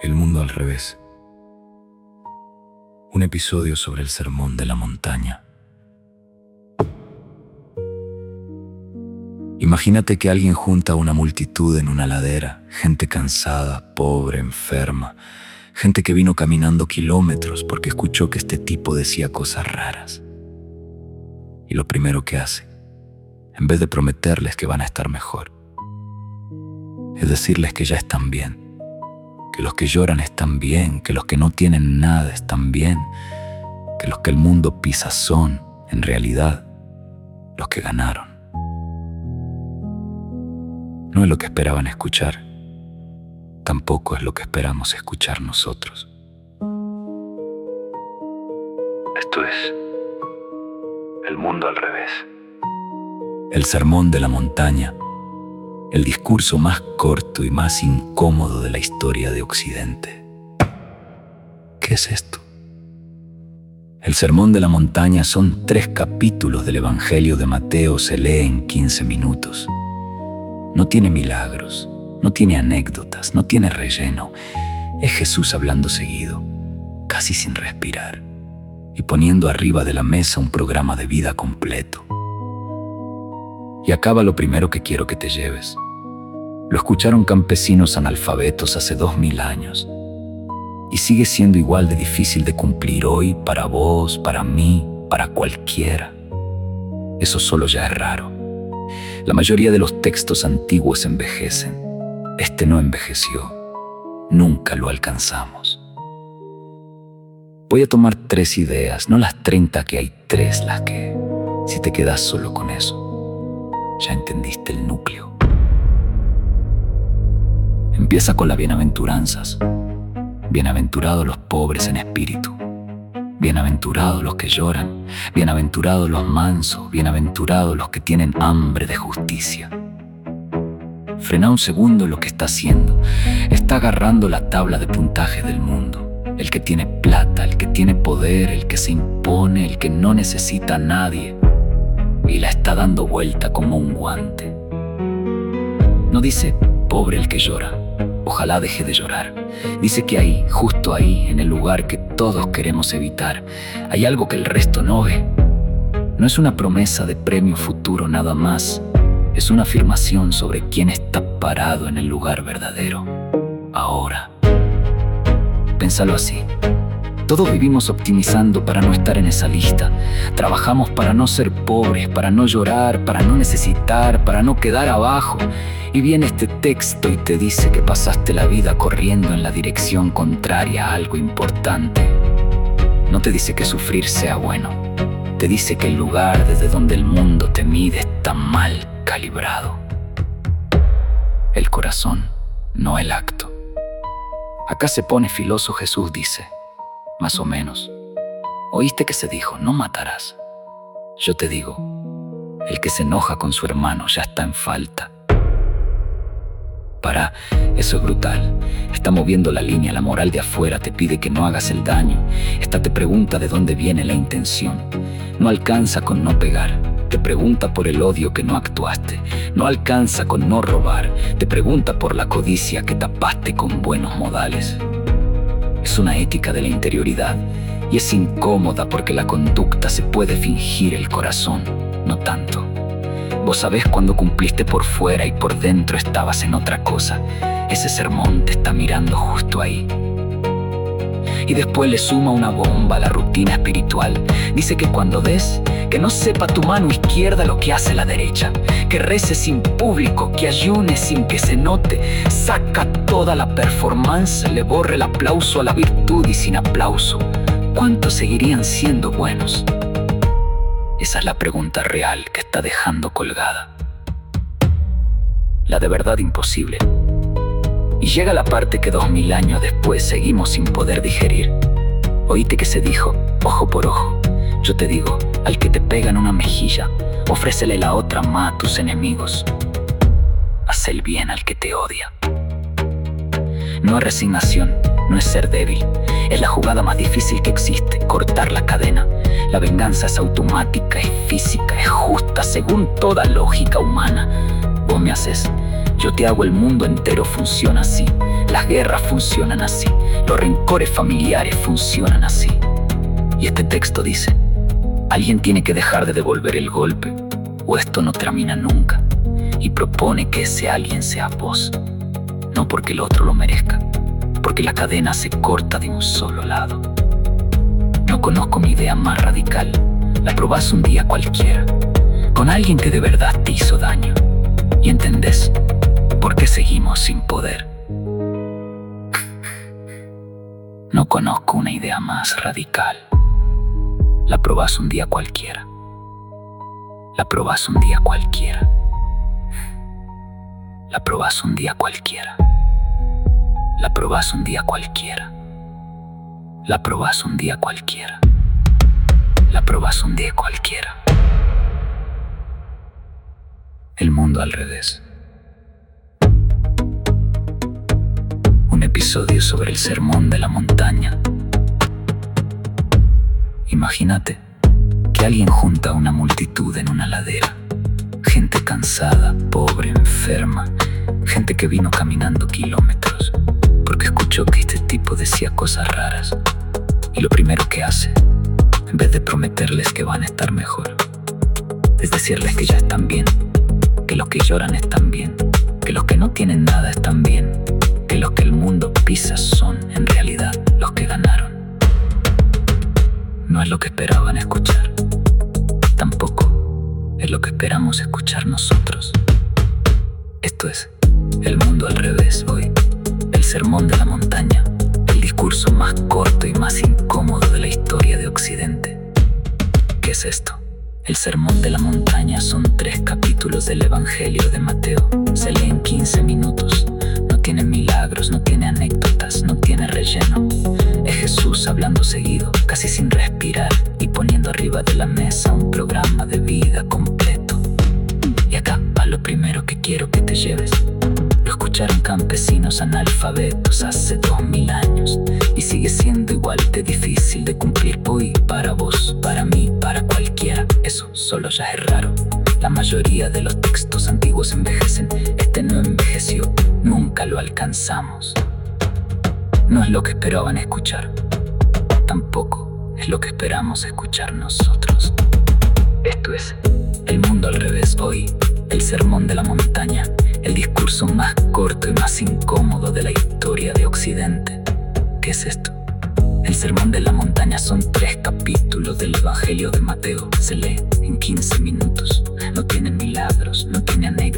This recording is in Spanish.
El mundo al revés. Un episodio sobre el sermón de la montaña. Imagínate que alguien junta a una multitud en una ladera, gente cansada, pobre, enferma, gente que vino caminando kilómetros porque escuchó que este tipo decía cosas raras. Y lo primero que hace, en vez de prometerles que van a estar mejor, es decirles que ya están bien, que los que lloran están bien, que los que no tienen nada están bien, que los que el mundo pisa son, en realidad, los que ganaron. No es lo que esperaban escuchar, tampoco es lo que esperamos escuchar nosotros. Esto es El mundo al revés. El sermón de la montaña, el discurso más corto y más incómodo de la historia de Occidente. ¿Qué es esto? El sermón de la montaña son 3 capítulos del Evangelio de Mateo, se lee en 15 minutos. No tiene milagros, no tiene anécdotas, no tiene relleno. Es Jesús hablando seguido, casi sin respirar, y poniendo arriba de la mesa un programa de vida completo. Y acaba lo primero que quiero que te lleves. Lo escucharon campesinos analfabetos hace 2000 años. Y sigue siendo igual de difícil de cumplir hoy para vos, para mí, para cualquiera. Eso solo ya es raro. La mayoría de los textos antiguos envejecen. Este no envejeció. Nunca lo alcanzamos. Voy a tomar 3 ideas, no las 30 que hay, 3 las que, si te quedas solo con eso, ya entendiste el núcleo. Empieza con las bienaventuranzas. Bienaventurados los pobres en espíritu. Bienaventurados los que lloran, bienaventurados los mansos, bienaventurados los que tienen hambre de justicia. Frena un segundo lo que está haciendo. Está agarrando la tabla de puntaje del mundo. El que tiene plata, el que tiene poder, el que se impone, el que no necesita a nadie. Y la está dando vuelta como un guante. No dice, pobre el que llora. Ojalá deje de llorar. Dice que ahí, justo ahí, en el lugar que todos queremos evitar, hay algo que el resto no ve. No es una promesa de premio futuro nada más. Es una afirmación sobre quién está parado en el lugar verdadero. Ahora. Pénsalo así. Todos vivimos optimizando para no estar en esa lista. Trabajamos para no ser pobres, para no llorar, para no necesitar, para no quedar abajo. Y viene este texto y te dice que pasaste la vida corriendo en la dirección contraria a algo importante. No te dice que sufrir sea bueno. Te dice que el lugar desde donde el mundo te mide está mal calibrado. El corazón, no el acto. Acá se pone filoso. Jesús dice, más o menos, oíste que se dijo, no matarás. Yo te digo, el que se enoja con su hermano ya está en falta. Para, eso es brutal. Está moviendo la línea, la moral de afuera te pide que no hagas el daño. Esta te pregunta de dónde viene la intención. No alcanza con no pegar. Te pregunta por el odio que no actuaste. No alcanza con no robar. Te pregunta por la codicia que tapaste con buenos modales. Es una ética de la interioridad y es incómoda porque la conducta se puede fingir, el corazón no tanto. Vos sabés cuando cumpliste por fuera y por dentro estabas en otra cosa. Ese sermón te está mirando justo ahí. Y después le suma una bomba a la rutina espiritual. Dice que cuando des, que no sepa tu mano izquierda lo que hace la derecha. Que reces sin público, que ayunes sin que se note. Saca toda la performance, le borre el aplauso a la virtud y sin aplauso, ¿cuántos seguirían siendo buenos? Esa es la pregunta real que está dejando colgada. La de verdad imposible. Y llega la parte que 2000 años después seguimos sin poder digerir. Oíste que se dijo, ojo por ojo. Yo te digo, al que te pega en una mejilla, ofrécele la otra más a tus enemigos. Haz el bien al que te odia. No es resignación, no es ser débil. Es la jugada más difícil que existe, cortar la cadena. La venganza es automática, es física, es justa, según toda lógica humana. Vos me haces, yo te hago, el mundo entero funciona así. Las guerras funcionan así, los rencores familiares funcionan así. Y este texto dice: alguien tiene que dejar de devolver el golpe, o esto no termina nunca. Y propone que ese alguien sea vos, no porque el otro lo merezca, porque la cadena se corta de un solo lado. No conozco mi idea más radical, la probás un día cualquiera, con alguien que de verdad te hizo daño, y entendés por qué seguimos sin poder. No conozco una idea más radical, la probás un día cualquiera, la probás un día cualquiera, la probás un día cualquiera, la probás un día cualquiera, la probás un día cualquiera, la probás un día cualquiera. El mundo al revés. Un episodio sobre el sermón de la montaña. Imagínate que alguien junta a una multitud en una ladera. Gente cansada, pobre, enferma. Gente que vino caminando kilómetros porque escuchó que este tipo decía cosas raras. Y lo primero que hace, en vez de prometerles que van a estar mejor, es decirles que ya están bien, que los que lloran están bien, que los que no tienen nada están bien, que los que el mundo pisa son, en realidad, los que ganaron. No es lo que esperaban escuchar. Tampoco es lo que esperamos escuchar nosotros. Esto es El mundo al revés hoy. El sermón de la montaña. El discurso más corto y más incómodo de la historia de Occidente. ¿Qué es esto? El sermón de la montaña son 3 capítulos del Evangelio de Mateo. Se lee en 15 minutos. No tiene milagros, no tiene anécdotas, no tiene relleno. Es Jesús hablando seguido, casi sin respirar, y poniendo arriba de la mesa un programa de vida completo. Y acá va lo primero que quiero que te lleves. Lo escucharon campesinos analfabetos hace 2000 años, y sigue siendo igual de difícil de cumplir hoy para vos, para mí, para cualquiera. Eso solo ya es raro. La mayoría de los textos antiguos envejecen. Este no envejeció, nunca lo alcanzamos. No es lo que esperaban escuchar. Tampoco es lo que esperamos escuchar nosotros. Esto es El mundo al revés hoy. El sermón de la montaña. El discurso más corto y más incómodo de la historia de Occidente. ¿Qué es esto? El sermón de la montaña son 3 capítulos del Evangelio de Mateo. Se lee en 15 minutos. No tiene milagros, no tiene anécdotas.